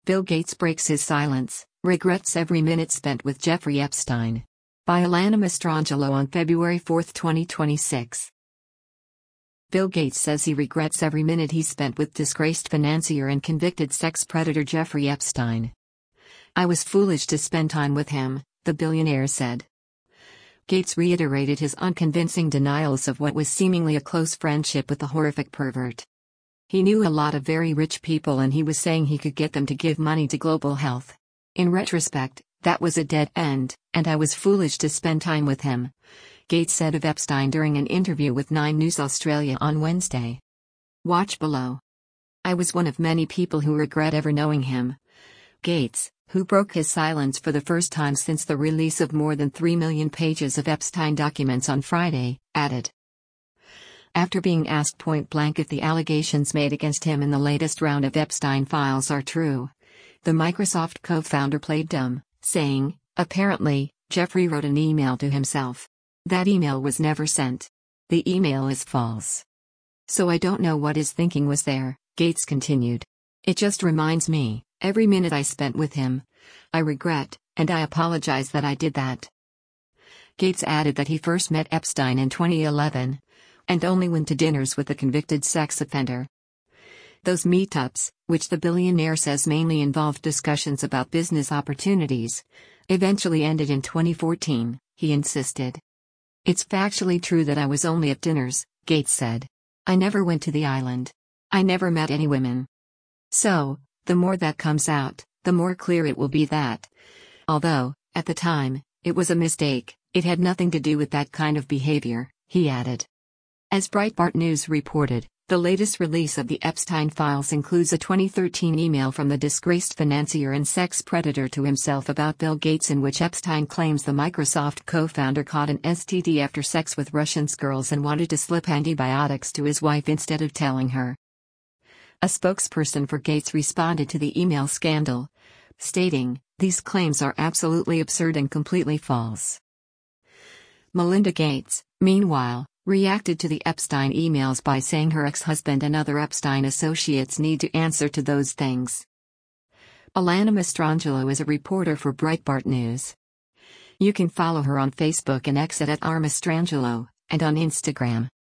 Bill Gates breaks his silence, regrets every minute spent with Jeffrey Epstein. By Alana Mastrangelo on February 4, 2026. Bill Gates says he regrets every minute he spent with disgraced financier and convicted sex predator Jeffrey Epstein. "I was foolish to spend time with him," the billionaire said. Gates reiterated his unconvincing denials of what was seemingly a close friendship with the horrific pervert. He knew a lot of very rich people and he was saying he could get them to give money to global health. "In retrospect, that was a dead end, and I was foolish to spend time with him," Gates said of Epstein during an interview with 9 News Australia on Wednesday. Watch below. "I was one of many people who regret ever knowing him." Gates, who broke his silence for the first time since the release of more than 3 million pages of Epstein documents on Friday, added. After being asked point-blank if the allegations made against him in the latest round of Epstein files are true, the Microsoft co-founder played dumb, saying, "Apparently, Jeffrey wrote an email to himself. That email was never sent. The email is false. So I don't know what his thinking was there," Gates continued. "It just reminds me, every minute I spent with him. I regret, and I apologize that I did that." Gates added that he first met Epstein in 2011, and only went to dinners with the convicted sex offender. Those meetups, which the billionaire says mainly involved discussions about business opportunities, eventually ended in 2014, he insisted. "It's factually true that I was only at dinners," Gates said. "I never went to the island. I never met any women." So, the more that comes out, the more clear it will be that, although, at the time, it was a mistake, it had nothing to do with that kind of behavior, he added. As Breitbart News reported, the latest release of the Epstein files includes a 2013 email from the disgraced financier and sex predator to himself about Bill Gates, in which Epstein claims the Microsoft co-founder caught an STD after sex with Russian girls and wanted to slip antibiotics to his wife instead of telling her. A spokesperson for Gates responded to the email scandal, stating, "These claims are absolutely absurd and completely false." Melinda Gates, meanwhile, reacted to the Epstein emails by saying her ex-husband and other Epstein associates need to answer to those things. Alana Mastrangelo is a reporter for Breitbart News. You can follow her on Facebook and X at @rmastrangelo, and on Instagram.